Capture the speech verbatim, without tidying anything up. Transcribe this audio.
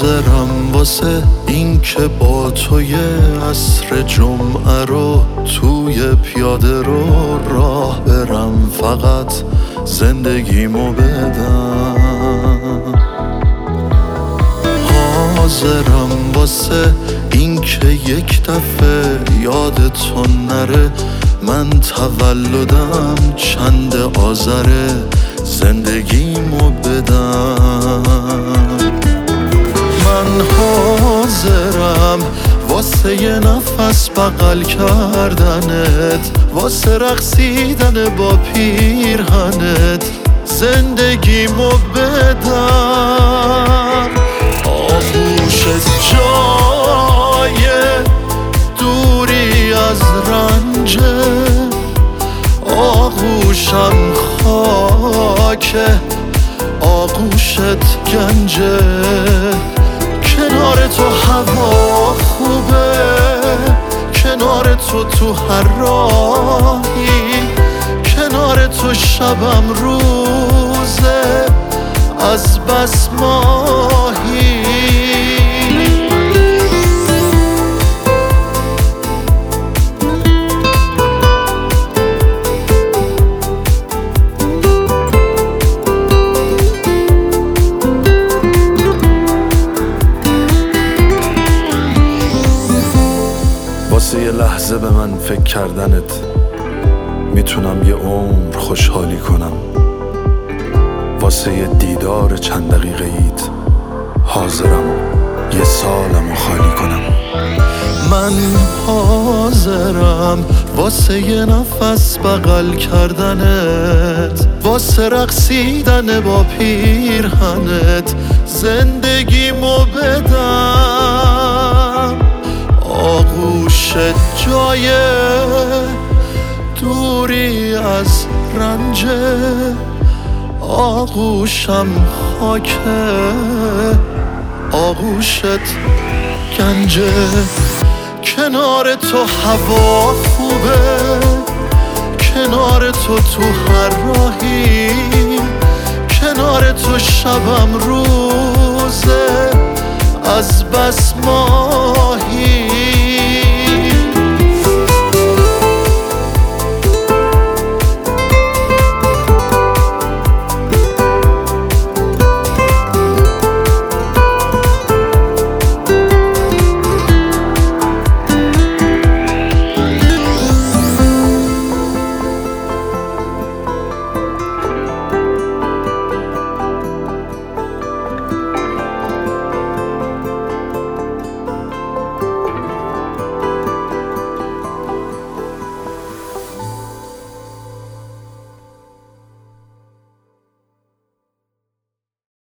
حاضرم واسه این که با توی عصر جمعه رو توی پیاده رو راه برم، فقط زندگیمو بدم. حاضرم واسه این که یک دفعه یادتون نره من تولدم چند آذره، زندگیمو بدم. من حاضرم واسه یه نفس بغل کردنت، واسه رقصیدن با پیرهنت، زندگیمو بدم. آغوشت جای دوری از رنجه، آغوشم خاکه، آغوشت گنجه. کنار تو هوا خوبه، کنار تو تو هر راهی، کنار تو شبم روزه از بس ماهی. واسه یه لحظه به من فکر کردنت میتونم یه عمر خوشحالی کنم. واسه یه دیدار چند دقیقه ایت حاضرم یه سالمو خالی کنم. من حاضرم واسه یه نفس بغل کردنت، واسه رقصیدن با پیرهنت، زندگیمو بدم. آغوشت جای دوری از رنجه، آغوشم خاکه، آغوشت گنجه. کنار تو هوا خوبه، کنار تو تو هر راهی، کنار تو شبم روزه از بس ما